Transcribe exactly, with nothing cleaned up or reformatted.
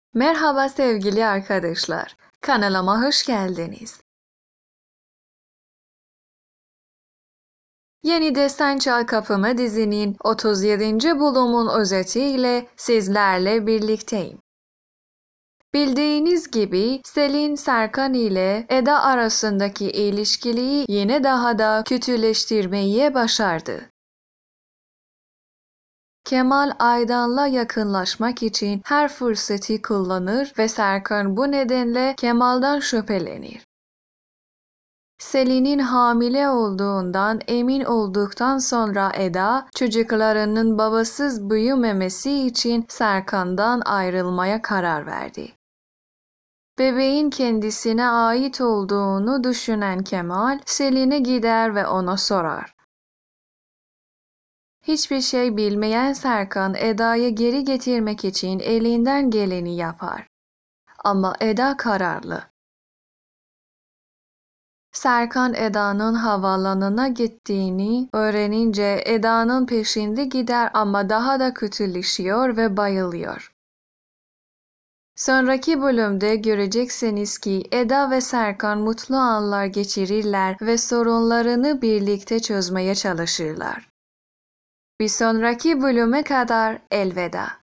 Merhaba sevgili arkadaşlar. Kanalıma hoş geldiniz. Yeni Destan Çal Kapımı dizinin otuz yedinci bölümün özetiyle sizlerle birlikteyim. Bildiğiniz gibi Selin Serkan ile Eda arasındaki ilişkiyi yine daha da kötüleştirmeyi başardı. Kemal Aydan'la yakınlaşmak için her fırsatı kullanır ve Serkan bu nedenle Kemal'dan şüphelenir. Selin'in hamile olduğundan emin olduktan sonra Eda, çocuklarının babasız büyümemesi için Serkan'dan ayrılmaya karar verdi. Bebeğin kendisine ait olduğunu düşünen Kemal, Selin'e gider ve ona sorar. Hiçbir şey bilmeyen Serkan, Eda'yı geri getirmek için elinden geleni yapar. Ama Eda kararlı. Serkan Eda'nın havaalanına gittiğini öğrenince Eda'nın peşinde gider ama daha da kötüleşiyor ve bayılıyor. Sonraki bölümde göreceksiniz ki Eda ve Serkan mutlu anlar geçirirler ve sorunlarını birlikte çözmeye çalışırlar. Bir sonraki bölüme kadar elveda.